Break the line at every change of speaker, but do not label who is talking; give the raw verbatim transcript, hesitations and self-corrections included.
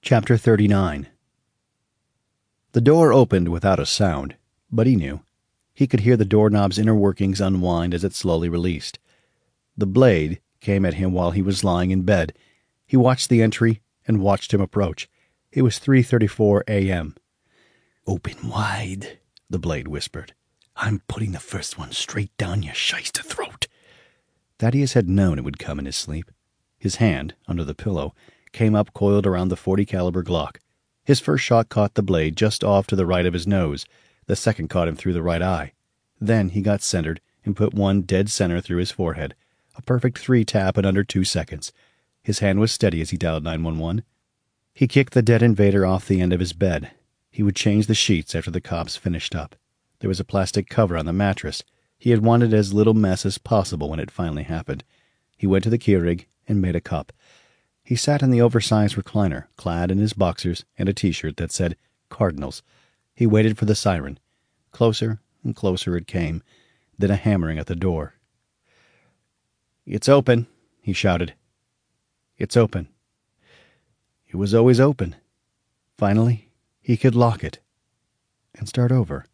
Chapter thirty-nine. The door opened without a sound, but he knew. He could hear the doorknob's inner workings unwind as it slowly released. The blade came at him while he was lying in bed. He watched the entry and watched him approach. It was three thirty-four a.m.
"Open wide," the blade whispered. "I'm putting the first one straight down your shyster throat."
Thaddeus had known it would come in his sleep. His hand, under the pillow, came up coiled around the forty caliber Glock. His first shot caught the blade just off to the right of his nose. The second caught him through the right eye. Then he got centered and put one dead center through his forehead. A perfect three tap in under two seconds. His hand was steady as he dialed nine one one. He kicked the dead invader off the end of his bed. He would change the sheets after the cops finished up. There was a plastic cover on the mattress. He had wanted as little mess as possible when it finally happened. He went to the Keurig and made a cup. He sat in the oversized recliner, clad in his boxers and a T-shirt that said Cardinals. He waited for the siren. Closer and closer it came, then a hammering at the door. "It's open," he shouted. "It's open." It was always open. Finally, he could lock it and start over.